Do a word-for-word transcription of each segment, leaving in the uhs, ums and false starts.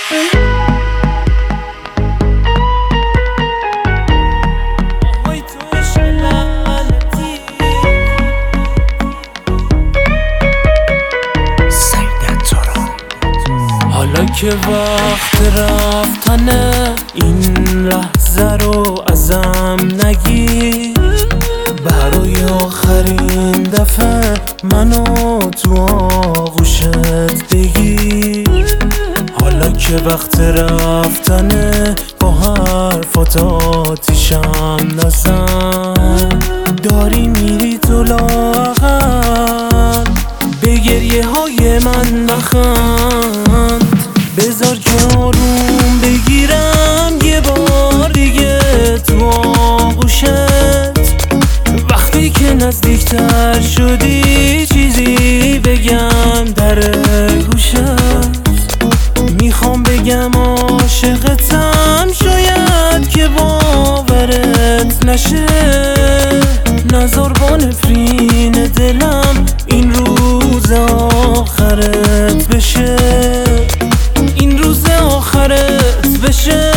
حالا که وقت رفتنه این لحظه رو ازم نگیر، برای آخرین دفعه منو تو آغوشت بگیر. حالا که وقت رفتنه با حرفات آتیشم نزن، داری میری تو لااقل به گریه های من نخند. بذار که آروم بگیرم یه بار دیگه تو آغوشت، وقتی که نزدیکتر شدی چیزی بگم در گوشت. میخوام بگم عاشقتم، شاید که باورت نشه، نذار با نفرین دلم این روز آخرت بشه، این روز آخرت بشه.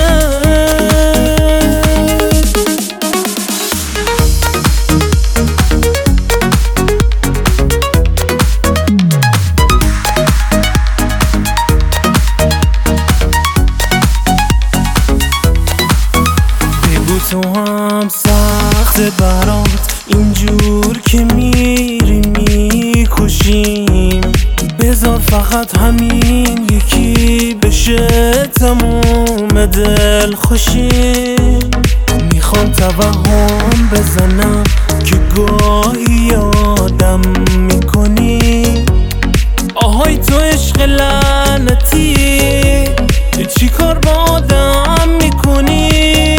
بگو تو هم سخت برات اینجور که میری میکشیم، بذار فقط همین یکی بشه تموم دل خوشیم. میخوام توهم بزنم که گاهی یادم میکنی، آهای تو عشق لعنتی چی کار با آدم میکنی.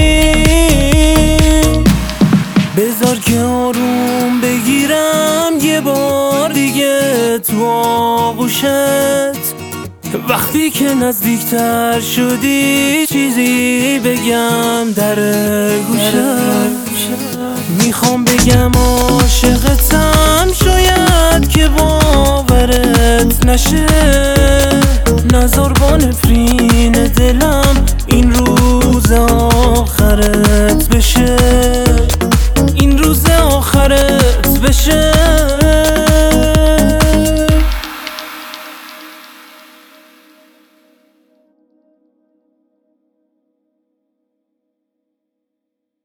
بذار که آروم بگیرم یه بار دیگه تو آغوشت، وقتی که نزدیکتر شدی چیزی بگم در گوشت. میخوام بگم عاشقتم، شاید که باورت نشه، نذار با نفرین دلم این روز آخرت بشه، این روز آخرت